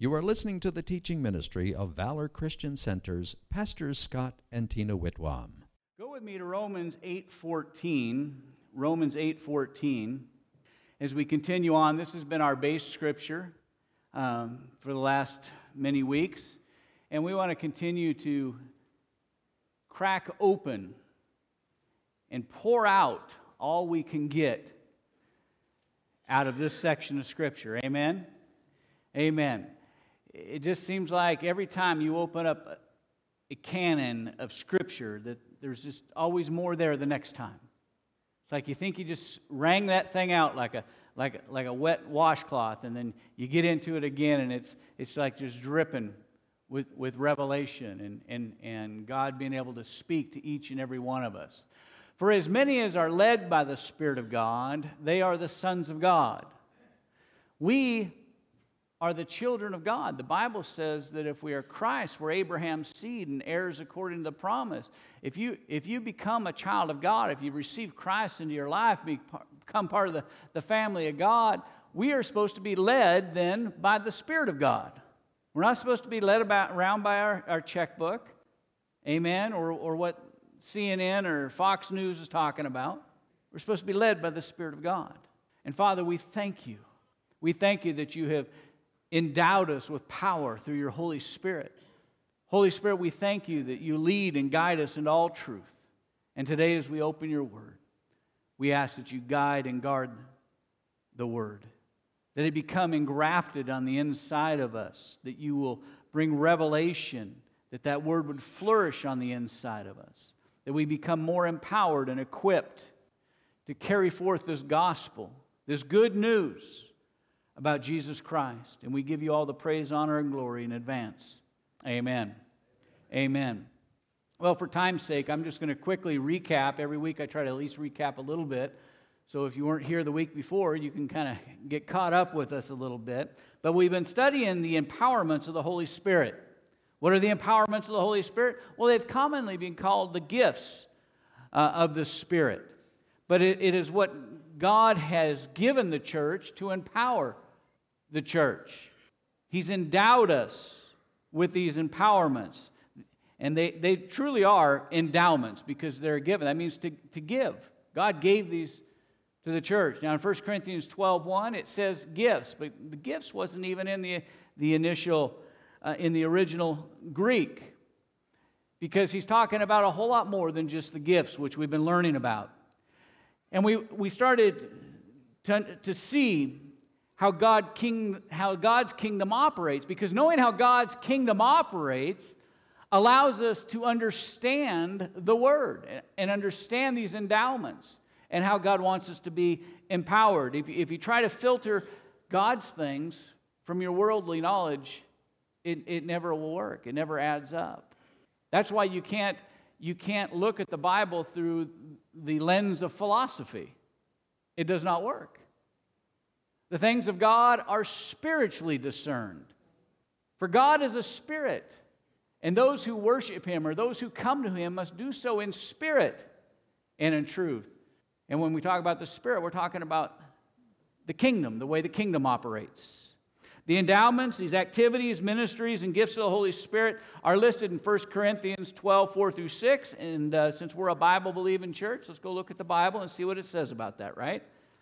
You are listening to the teaching ministry of Valor Christian Center's Pastors Scott and Tina Whitwam. Go with me to Romans 8:14. Romans 8:14. As we continue on, this has been our base scripture for the last many weeks, and we want to continue to crack open and pour out all we can get out of this section of scripture. Amen? Amen. It just seems like every time you open up a canon of scripture that there's just always more there the next time. It's like you think you just wrang that thing out like a wet washcloth, and then you get into it again, and it's like just dripping with revelation and God being able to speak to each and every one of us. For as many as are led by the Spirit of God, they are the sons of God. We are the children of God. The Bible says that if we are Christ, we're Abraham's seed and heirs according to the promise. If you become a child of God, if you receive Christ into your life, become part of the family of God, we are supposed to be led then by the Spirit of God. We're not supposed to be led around by our checkbook, amen, or what CNN or Fox News is talking about. We're supposed to be led by the Spirit of God. And Father, we thank you. We thank you that you have endowed us with power through your Holy Spirit. Holy Spirit, we thank you that you lead and guide us into all truth. And today as we open your word, we ask that you guide and guard the word, that it become engrafted on the inside of us, that you will bring revelation, that word would flourish on the inside of us, that we become more empowered and equipped to carry forth this gospel, this good news about Jesus Christ. And we give you all the praise, honor, and glory in advance. Amen. Amen. Well, for time's sake, I'm just going to quickly recap. Every week I try to at least recap a little bit. So if you weren't here the week before, you can kind of get caught up with us a little bit. But we've been studying the empowerments of the Holy Spirit. What are the empowerments of the Holy Spirit? Well, they've commonly been called the gifts of the Spirit. But it is what God has given the church to empower the church. He's endowed us with these empowerments. And they truly are endowments because they're given. That means to give. God gave these to the church. Now in 1 Corinthians 12:1, it says gifts. But the gifts wasn't even in the initial, in the original Greek. Because he's talking about a whole lot more than just the gifts, which we've been learning about. And we started to see how God's kingdom operates, because knowing how God's kingdom operates allows us to understand the Word and understand these endowments and how God wants us to be empowered. If you try to filter God's things from your worldly knowledge, it never will work. It never adds up. That's why you can't look at the Bible through the lens of philosophy. It does not work. The things of God are spiritually discerned. For God is a spirit, and those who worship Him or those who come to Him must do so in spirit and in truth. And when we talk about the Spirit, we're talking about the kingdom, the way the kingdom operates. The endowments, these activities, ministries, and gifts of the Holy Spirit are listed in 1 Corinthians 12:4-6. And since we're a Bible-believing church, let's go look at the Bible and see what it says about that, right?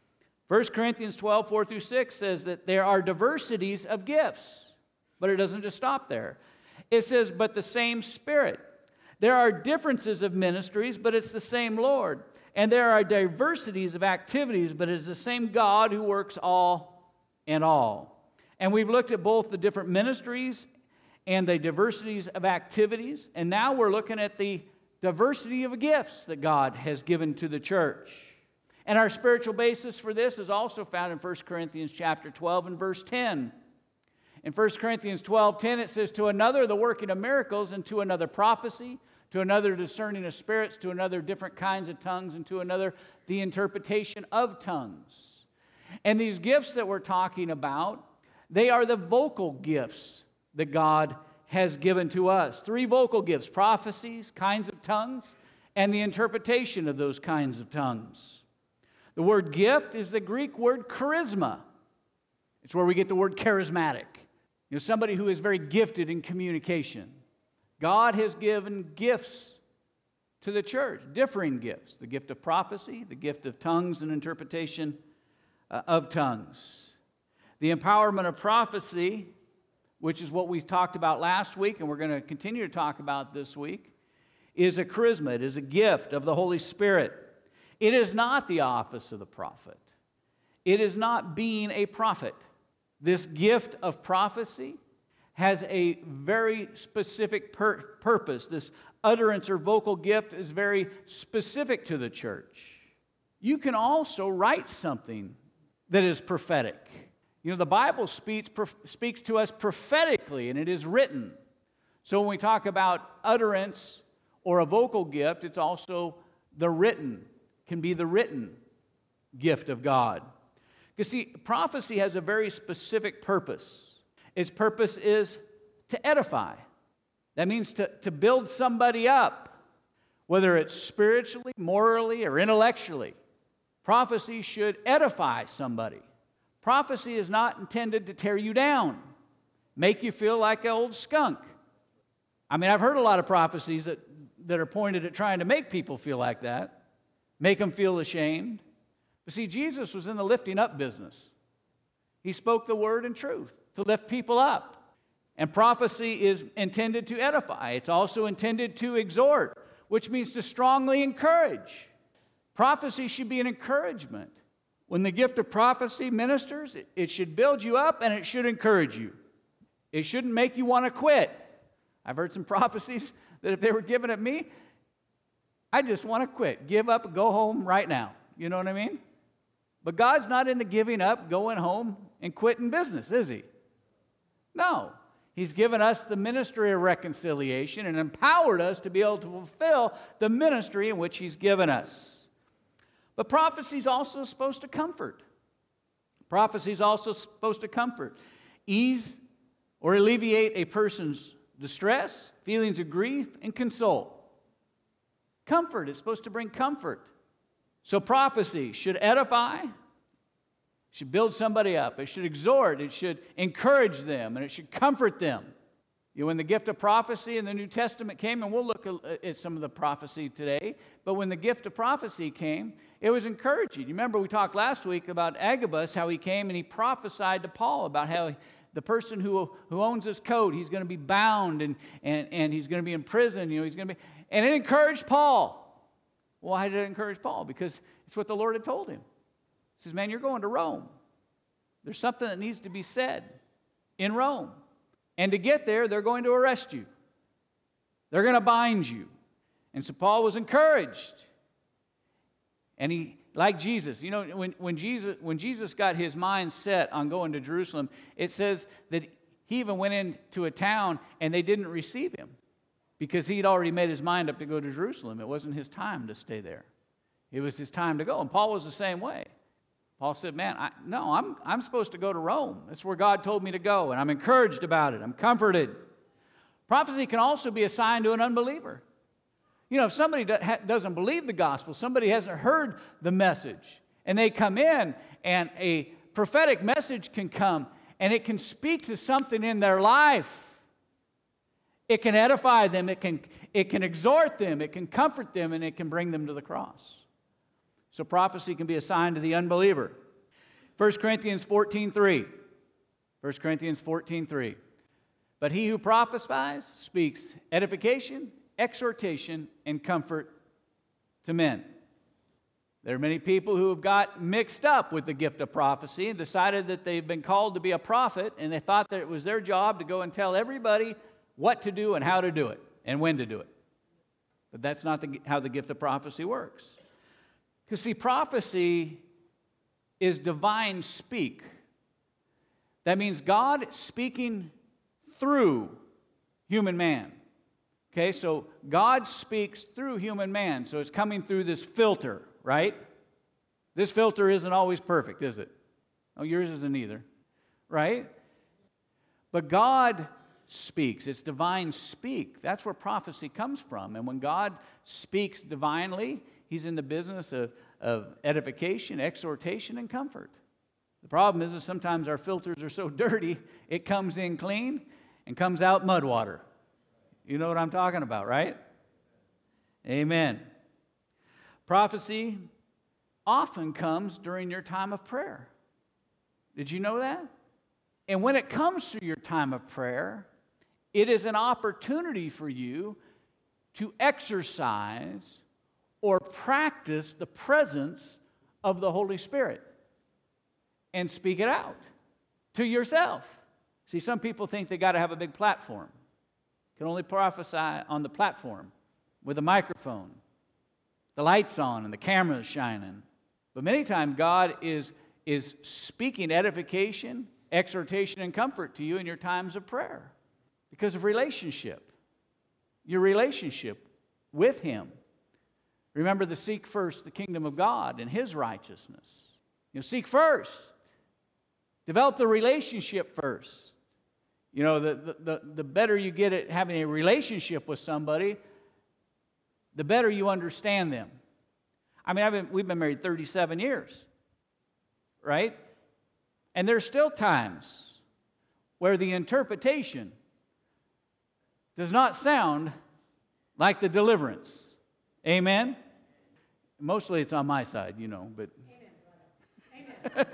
1 Corinthians 12:4-6 says that there are diversities of gifts, but it doesn't just stop there. It says, but the same Spirit. There are differences of ministries, but it's the same Lord. And there are diversities of activities, but it is the same God who works all in all. And we've looked at both the different ministries and the diversities of activities. And now we're looking at the diversity of gifts that God has given to the church. And our spiritual basis for this is also found in 1 Corinthians chapter 12 and verse 10. In 1 Corinthians 12:10, it says, to another the working of miracles, and to another prophecy, to another discerning of spirits, to another different kinds of tongues, and to another the interpretation of tongues. And these gifts that we're talking about, they are the vocal gifts that God has given to us. 3 vocal gifts: prophecies, kinds of tongues, and the interpretation of those kinds of tongues. The word gift is the Greek word charisma. It's where we get the word charismatic. Somebody who is very gifted in communication. God has given gifts to the church, differing gifts. The gift of prophecy, the gift of tongues and interpretation of tongues. The empowerment of prophecy, which is what we talked about last week and we're going to continue to talk about this week, is a charisma. It is a gift of the Holy Spirit. It is not the office of the prophet. It is not being a prophet. This gift of prophecy has a very specific purpose. This utterance or vocal gift is very specific to the church. You can also write something that is prophetic. The Bible speaks to us prophetically, and it is written. So when we talk about utterance or a vocal gift, it's also can be the written gift of God. You see, prophecy has a very specific purpose. Its purpose is to edify. That means to build somebody up, whether it's spiritually, morally, or intellectually. Prophecy should edify somebody. Prophecy is not intended to tear you down, make you feel like an old skunk. I've heard a lot of prophecies that are pointed at trying to make people feel like that, make them feel ashamed. But see, Jesus was in the lifting up business. He spoke the word in truth to lift people up. And prophecy is intended to edify. It's also intended to exhort, which means to strongly encourage. Prophecy should be an encouragement. When the gift of prophecy ministers, it should build you up and it should encourage you. It shouldn't make you want to quit. I've heard some prophecies that if they were given at me, I just want to quit, give up, and go home right now. You know what I mean? But God's not in the giving up, going home, and quitting business, is He? No. He's given us the ministry of reconciliation and empowered us to be able to fulfill the ministry in which He's given us. But prophecy is also supposed to comfort. Prophecy is also supposed to comfort, ease or alleviate a person's distress, feelings of grief, and console. Comfort is supposed to bring comfort. So prophecy should edify, should build somebody up, it should exhort, it should encourage them, and it should comfort them. When the gift of prophecy in the New Testament came, and we'll look at some of the prophecy today, but when the gift of prophecy came, it was encouraging. You remember we talked last week about Agabus, how he came and he prophesied to Paul about how the person who owns his coat, he's going to be bound and he's going to be in prison, he's going to be, and it encouraged Paul. Why did it encourage Paul? Because it's what the Lord had told him. He says, man, you're going to Rome. There's something that needs to be said in Rome. And to get there, they're going to arrest you. They're going to bind you. And so Paul was encouraged. And he, like Jesus, when Jesus got his mind set on going to Jerusalem, it says that he even went into a town and they didn't receive him, because he'd already made his mind up to go to Jerusalem. It wasn't his time to stay there. It was his time to go. And Paul was the same way. Paul said, man, I'm supposed to go to Rome. That's where God told me to go, and I'm encouraged about it. I'm comforted. Prophecy can also be a sign to an unbeliever. If somebody doesn't believe the gospel, somebody hasn't heard the message, and they come in, and a prophetic message can come, and it can speak to something in their life. It can edify them, it can exhort them, it can comfort them, and it can bring them to the cross. So prophecy can be a sign to the unbeliever. 1 Corinthians 14:3. 1 Corinthians 14:3. But he who prophesies speaks edification, exhortation, and comfort to men. There are many people who have got mixed up with the gift of prophecy and decided that they've been called to be a prophet, and they thought that it was their job to go and tell everybody what to do and how to do it and when to do it. But that's not how the gift of prophecy works. Because see, prophecy is divine speak. That means God speaking through human man. Okay, so God speaks through human man. So it's coming through this filter, right? This filter isn't always perfect, is it? Oh, yours isn't either, right? But God speaks. It's divine speak. That's where prophecy comes from. And when God speaks divinely, He's in the business of edification, exhortation, and comfort. The problem is that sometimes our filters are so dirty, it comes in clean and comes out mud water. You know what I'm talking about, right? Amen. Prophecy often comes during your time of prayer. Did you know that? And when it comes to your time of prayer, it is an opportunity for you to exercise or practice the presence of the Holy Spirit and speak it out to yourself. See, some people think they got to have a big platform. Can only prophesy on the platform with a microphone, the lights on and the cameras shining. But many times God is speaking edification, exhortation, and comfort to you in your times of prayer because of relationship, your relationship with Him. Remember to seek first the kingdom of God and His righteousness. Seek first. Develop the relationship first. The better you get at having a relationship with somebody, the better you understand them. I mean, we've been married 37 years, right? And there's still times where the interpretation does not sound like the deliverance. Amen? Mostly it's on my side, but... Amen.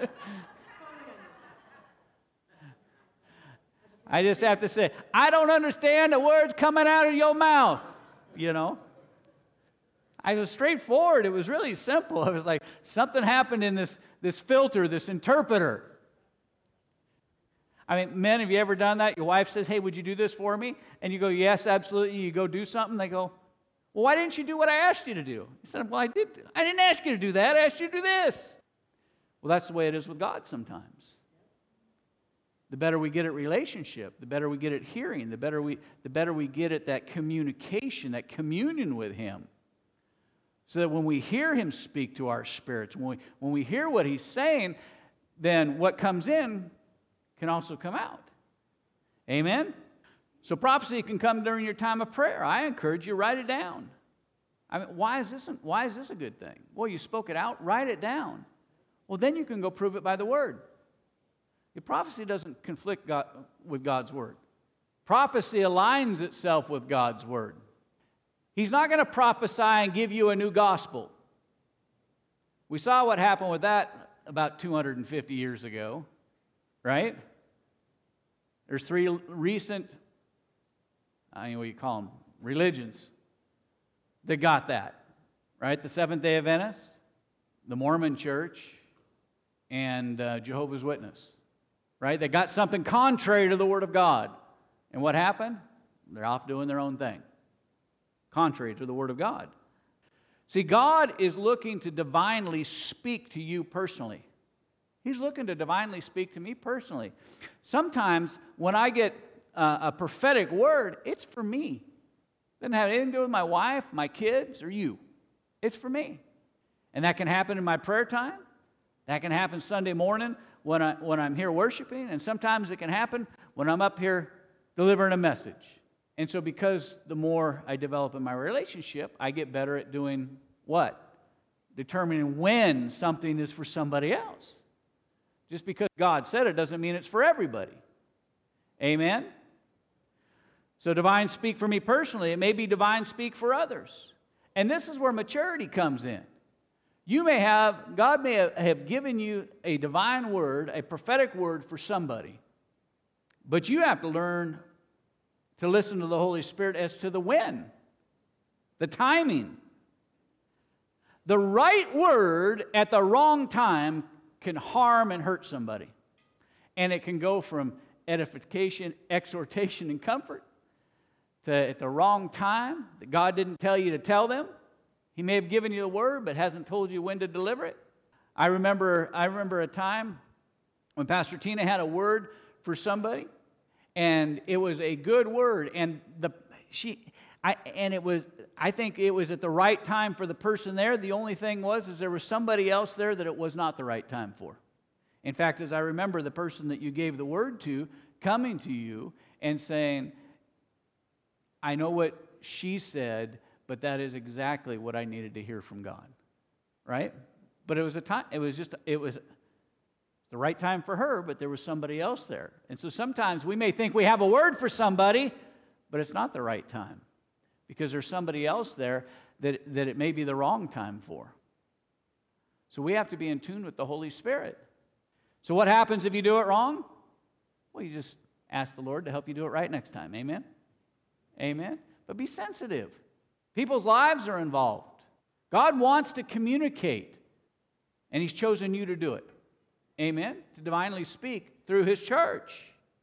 I just have to say, I don't understand the words coming out of your mouth, I was straightforward. It was really simple. It was like something happened in this filter, this interpreter. I mean, men, have you ever done that? Your wife says, hey, would you do this for me? And you go, yes, absolutely. You go do something. They go, well, why didn't you do what I asked you to do? He said, well, I didn't ask you to do that. I asked you to do this. Well, that's the way it is with God sometimes. The better we get at relationship, the better we get at hearing, the better we get at that communication, that communion with Him. So that when we hear Him speak to our spirits, when we hear what He's saying, then what comes in can also come out. Amen? So prophecy can come during your time of prayer. I encourage you, write it down. I mean, why is this a good thing? Well, you spoke it out, write it down. Well, then you can go prove it by the Word. Your prophecy doesn't conflict with God's Word. Prophecy aligns itself with God's Word. He's not going to prophesy and give you a new gospel. We saw what happened with that about 250 years ago, right? There's three recent, I don't know what you call them, religions that got that, right? The Seventh-day Adventists, the Mormon Church, and Jehovah's Witness, right? They got something contrary to the Word of God. And what happened? They're off doing their own thing, contrary to the Word of God. See, God is looking to divinely speak to you personally. He's looking to divinely speak to me personally. Sometimes when I get a prophetic word, it's for me. It doesn't have anything to do with my wife, my kids, or you. It's for me. And that can happen in my prayer time. That can happen Sunday morning when I'm here worshiping. And sometimes it can happen when I'm up here delivering a message. And so because the more I develop in my relationship, I get better at doing what? Determining when something is for somebody else. Just because God said it doesn't mean it's for everybody. Amen? So divine speak for me personally. It may be divine speak for others. And this is where maturity comes in. God may have given you a divine word, a prophetic word for somebody. But you have to learn to listen to the Holy Spirit as to the when, the timing. The right word at the wrong time can harm and hurt somebody. And it can go from edification, exhortation, and comfort to at the wrong time that God didn't tell you to tell them. He may have given you a word but hasn't told you when to deliver it. I remember a time when Pastor Tina had a word for somebody, and it was a good word, and I think it was at the right time for the person there. The only thing was there was somebody else there that it was not the right time for. In fact, as I remember the person that you gave the word to coming to you and saying, I know what she said, but that is exactly what I needed to hear from God. Right? But it was a time, it was the right time for her, but there was somebody else there. And so sometimes we may think we have a word for somebody, but it's not the right time because there's somebody else there that it may be the wrong time for. So we have to be in tune with the Holy Spirit. So what happens if you do it wrong? Well, you just ask the Lord to help you do it right next time. Amen? Amen? But be sensitive. People's lives are involved. God wants to communicate, and He's chosen you to do it. Amen? To divinely speak through His church.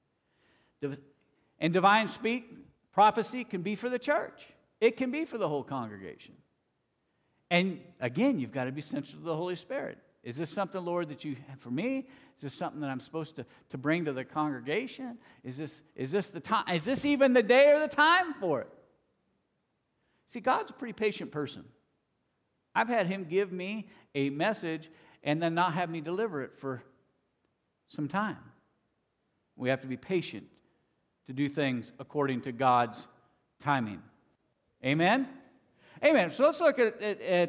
And divine prophecy can be for the church. It can be for the whole congregation. And again, you've got to be sensitive to the Holy Spirit. Is this something, Lord, that you have for me? Is this something that I'm supposed to bring to the congregation? Is this the time? Is this even the day or the time for it? See, God's a pretty patient person. I've had Him give me a message and then not have me deliver it for some time. We have to be patient to do things according to God's timing. Amen? Amen. So let's look at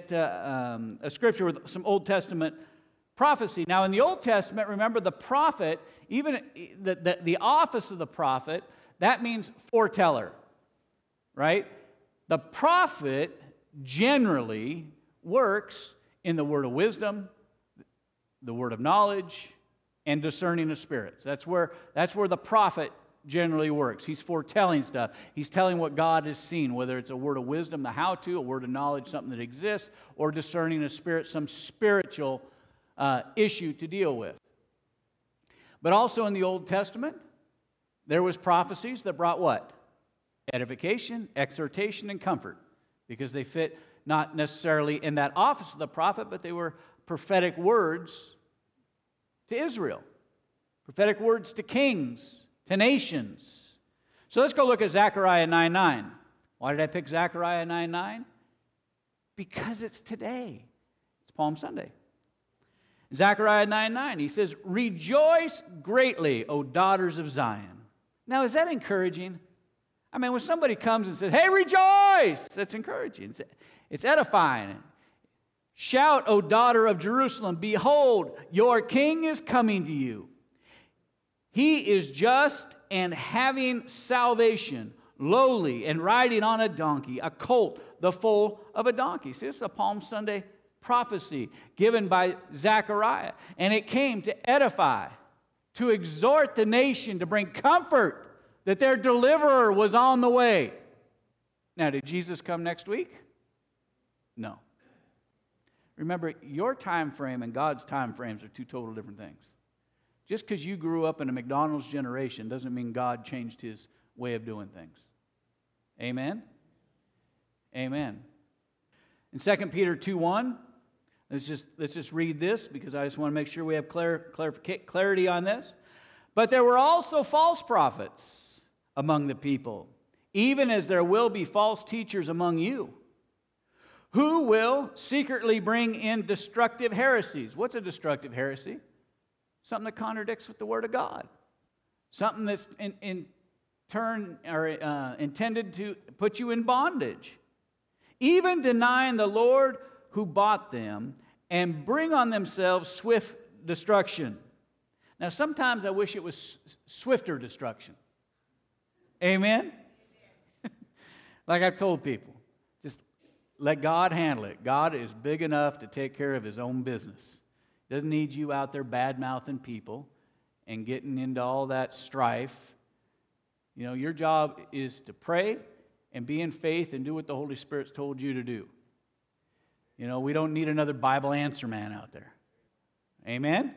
a scripture with some Old Testament prophecy. Now, in the Old Testament, remember the prophet, even the office of the prophet, that means foreteller, right? The prophet generally works in the word of wisdom, the word of knowledge, and discerning of spirits. That's where the prophet generally works. He's foretelling stuff. He's telling what God has seen, whether it's a word of wisdom, the how-to, a word of knowledge, something that exists, or discerning of spirit, some spiritual issue to deal with. But also in the Old Testament, there was prophecies that brought what? Edification, exhortation, and comfort, because they fit not necessarily in that office of the prophet, but they were prophetic words to Israel, prophetic words to kings, to nations. So let's go look at Zechariah 9:9. Why did I pick Zechariah 9:9? Because it's today. It's Palm Sunday. Zechariah 9:9, he says, "Rejoice greatly, O daughters of Zion." Now, is that encouraging? I mean, when somebody comes and says, "Hey, rejoice!" That's encouraging. It's edifying. "Shout, O daughter of Jerusalem, behold, your king is coming to you. He is just and having salvation, lowly and riding on a donkey, a colt, the foal of a donkey." See, this is a Palm Sunday prophecy given by Zechariah. And it came to edify, to exhort the nation, to bring comfort that their deliverer was on the way. Now, did Jesus come next week? No. Remember, your time frame and God's time frames are two total different things. Just because you grew up in a McDonald's generation doesn't mean God changed His way of doing things. Amen? Amen. In 2 Peter 2:1, let's just read this because I just want to make sure we have clarity on this. "But there were also false prophets among the people, even as there will be false teachers among you, who will secretly bring in destructive heresies." What's a destructive heresy? Something that contradicts with the Word of God. Something that's in turn or intended to put you in bondage. "Even denying the Lord who bought them, and bring on themselves swift destruction." Now, sometimes I wish it was swifter destruction. Amen? Like I've told people, just let God handle it. God is big enough to take care of His own business. Doesn't need you out there bad-mouthing people and getting into all that strife. You know, your job is to pray and be in faith and do what the Holy Spirit's told you to do. You know, we don't need another Bible answer man out there. Amen?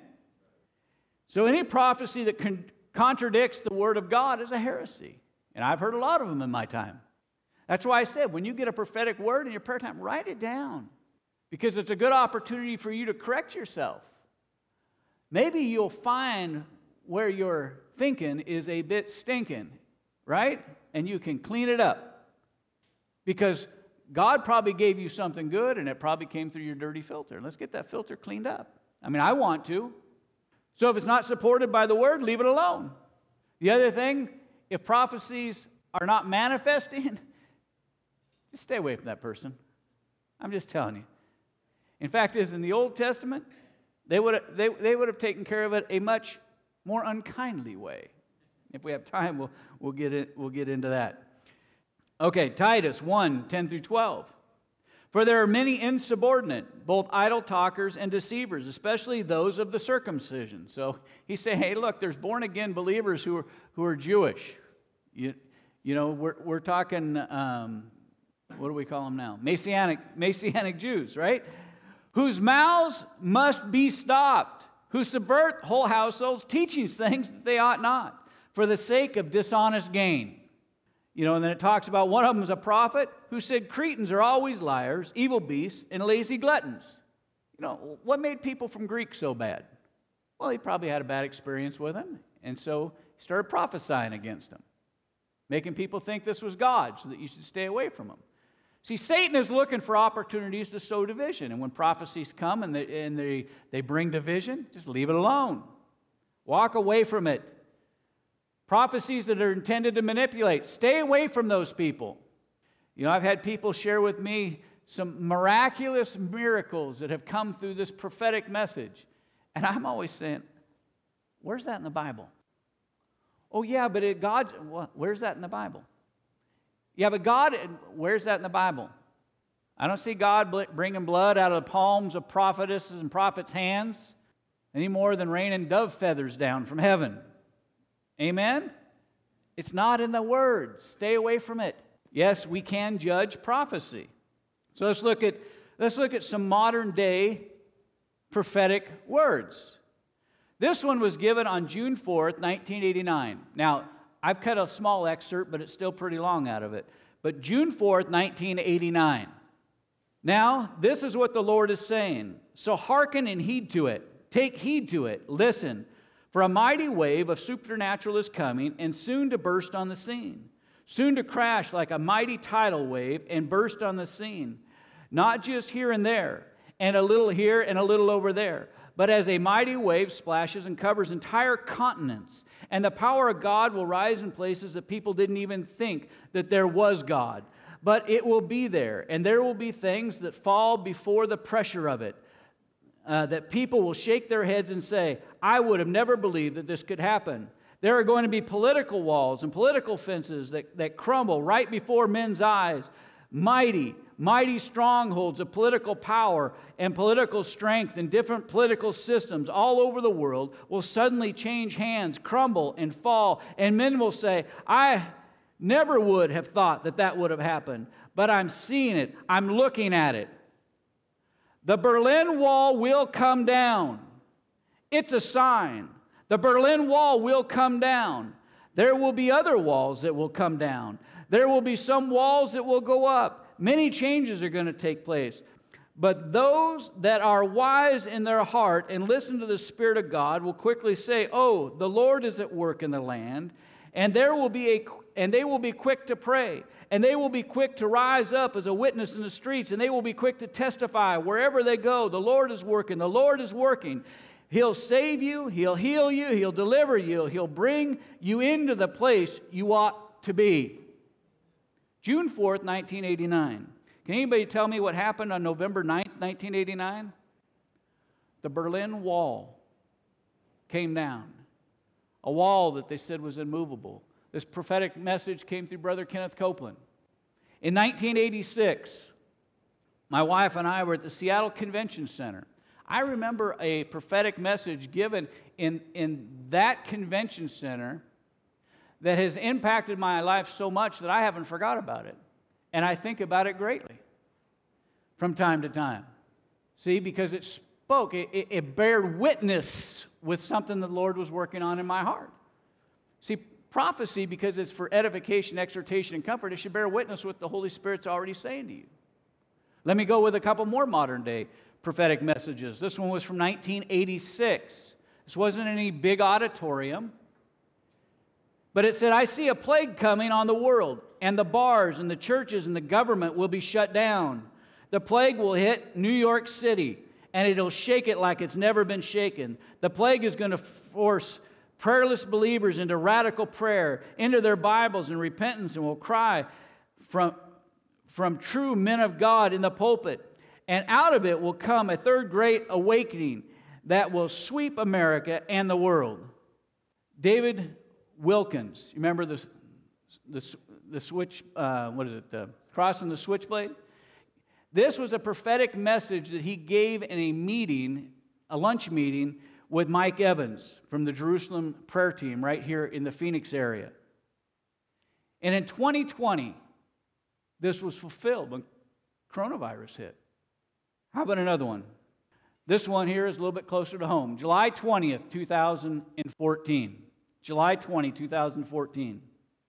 So any prophecy that contradicts the Word of God is a heresy. And I've heard a lot of them in my time. That's why I said, when you get a prophetic word in your prayer time, write it down. Because it's a good opportunity for you to correct yourself. Maybe you'll find where your thinking is a bit stinking, right? And you can clean it up. Because God probably gave you something good, and it probably came through your dirty filter. Let's get that filter cleaned up. I mean, I want to. So if it's not supported by the Word, leave it alone. The other thing, if prophecies are not manifesting, just stay away from that person. I'm just telling you. In fact, in the Old Testament, They would have taken care of it a much more unkindly way. If we have time, we'll get into that. Okay, Titus 1:10-12. For there are many insubordinate, both idle talkers and deceivers, especially those of the circumcision. So he's saying, hey, look, there's born-again believers who are Jewish. You know, we're talking, what do we call them now? Messianic Jews, right? Whose mouths must be stopped, who subvert whole households, teaching things that they ought not, for the sake of dishonest gain. You know, and then it talks about one of them is a prophet who said Cretans are always liars, evil beasts, and lazy gluttons. You know, what made people from Greek so bad? Well, he probably had a bad experience with them, and so he started prophesying against them, making people think this was God, so that you should stay away from them. See, Satan is looking for opportunities to sow division, and when prophecies come and they bring division, just leave it alone. Walk away from it. Prophecies that are intended to manipulate, stay away from those people. You know, I've had people share with me some miraculous miracles that have come through this prophetic message. And I'm always saying, where's that in the Bible? Oh, yeah, but where's that in the Bible? Yeah, but God, where's that in the Bible? I don't see God bringing blood out of the palms of prophetesses and prophets' hands any more than raining dove feathers down from heaven. Amen? It's not in the Word. Stay away from it. Yes, we can judge prophecy. So let's look at some modern day prophetic words. This one was given on June 4th, 1989. Now, I've cut a small excerpt, but it's still pretty long out of it. But June 4th, 1989. Now, this is what the Lord is saying. So hearken and heed to it. Take heed to it. Listen. For a mighty wave of supernatural is coming, and soon to burst on the scene. Soon to crash like a mighty tidal wave and burst on the scene. Not just here and there, and a little here and a little over there, but as a mighty wave splashes and covers entire continents. And the power of God will rise in places that people didn't even think that there was God. But it will be there, and there will be things that fall before the pressure of it. That people will shake their heads and say, I would have never believed that this could happen. There are going to be political walls and political fences that crumble right before men's eyes. Mighty strongholds of political power and political strength and different political systems all over the world will suddenly change hands, crumble, and fall. And men will say, I never would have thought that would have happened, but I'm seeing it. I'm looking at it. The Berlin Wall will come down. It's a sign. The Berlin Wall will come down. There will be other walls that will come down. There will be some walls that will go up. Many changes are going to take place. But those that are wise in their heart and listen to the Spirit of God will quickly say, oh, the Lord is at work in the land, and they will be quick to pray, and they will be quick to rise up as a witness in the streets, and they will be quick to testify wherever they go. The Lord is working. The Lord is working. He'll save you. He'll heal you. He'll deliver you. He'll bring you into the place you ought to be. June 4th, 1989. Can anybody tell me what happened on November 9th, 1989? The Berlin Wall came down. A wall that they said was immovable. This prophetic message came through Brother Kenneth Copeland. In 1986, my wife and I were at the Seattle Convention Center. I remember a prophetic message given in that convention center that has impacted my life so much that I haven't forgot about it. And I think about it greatly from time to time. See, because it spoke, it bared witness with something the Lord was working on in my heart. See, prophecy, because it's for edification, exhortation, and comfort, it should bear witness with the Holy Spirit's already saying to you. Let me go with a couple more modern day prophetic messages. This one was from 1986. This wasn't any big auditorium. But it said, I see a plague coming on the world, and the bars and the churches and the government will be shut down. The plague will hit New York City, and it'll shake it like it's never been shaken. The plague is going to force prayerless believers into radical prayer, into their Bibles and repentance, and will cry from true men of God in the pulpit. And out of it will come a third great awakening. that will sweep America and the world. David Wilkins, you remember the switch, the cross and the switchblade? This was a prophetic message that he gave in a meeting, a lunch meeting, with Mike Evans from the Jerusalem prayer team right here in the Phoenix area. And in 2020, this was fulfilled when coronavirus hit. How about another one? This one here is a little bit closer to home. July 20th, 2014. July 20, 2014.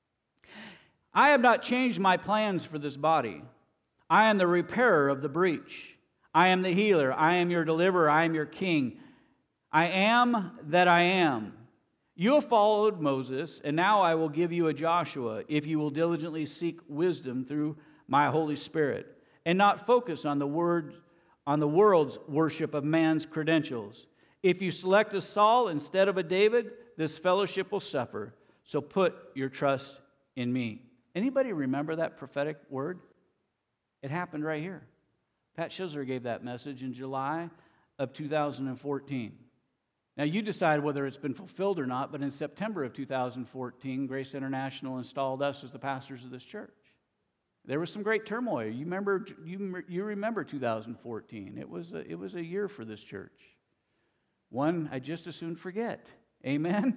I have not changed my plans for this body. I am the repairer of the breach. I am the healer. I am your deliverer. I am your king. I am that I am. You have followed Moses, and now I will give you a Joshua if you will diligently seek wisdom through my Holy Spirit and not focus on the world's worship of man's credentials. If you select a Saul instead of a David, this fellowship will suffer. So put your trust in me. Anybody remember that prophetic word? It happened right here. Pat Schizler gave that message in July of 2014. Now, you decide whether it's been fulfilled or not, but in September of 2014, Grace International installed us as the pastors of this church. There was some great turmoil. You remember 2014. It was a year for this church. One I just as soon forget. Amen?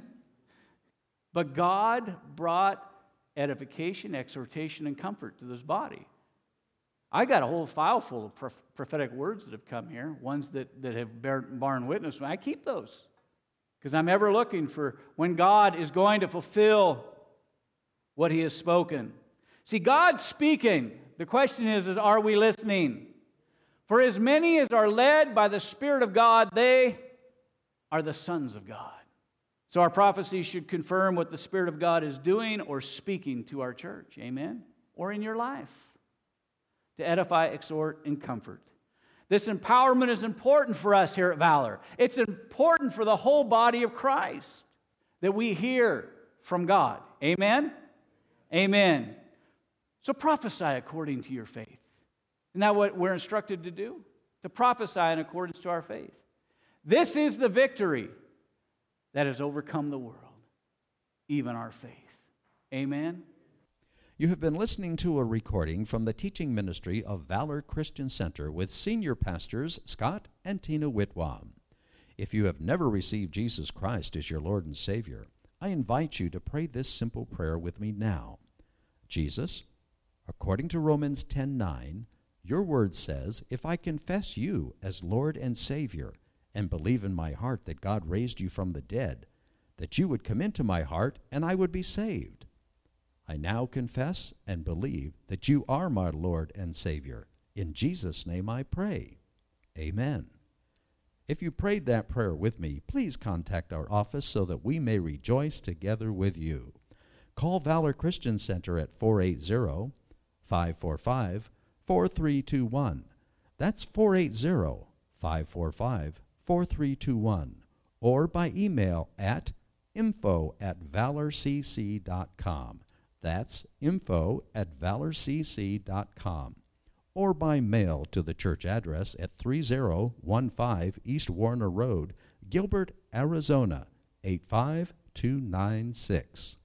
But God brought edification, exhortation, and comfort to this body. I got a whole file full of prophetic words that have come here, ones that have borne witness. I keep those because I'm ever looking for when God is going to fulfill what He has spoken. See, God's speaking. The question is are we listening? For as many as are led by the Spirit of God, they are the sons of God. So our prophecy should confirm what the Spirit of God is doing or speaking to our church. Amen? Or in your life. To edify, exhort, and comfort. This empowerment is important for us here at Valor. It's important for the whole body of Christ that we hear from God. Amen? Amen. So prophesy according to your faith. Isn't that what we're instructed to do? To prophesy in accordance to our faith. This is the victory that has overcome the world, even our faith. Amen? You have been listening to a recording from the teaching ministry of Valor Christian Center with senior pastors Scott and Tina Whitwam. If you have never received Jesus Christ as your Lord and Savior, I invite you to pray this simple prayer with me now. Jesus, according to Romans 10:9, your word says, if I confess you as Lord and Savior and believe in my heart that God raised you from the dead, that you would come into my heart and I would be saved. I now confess and believe that you are my Lord and Savior. In Jesus' name I pray. Amen. If you prayed that prayer with me, please contact our office so that we may rejoice together with you. Call Valor Christian Center at 480-545-4321. That's 480-545-4321. Or by email at info@valorcc.com. That's info@valorcc.com. Or by mail to the church address at 3015 East Warner Road, Gilbert, Arizona, 85296.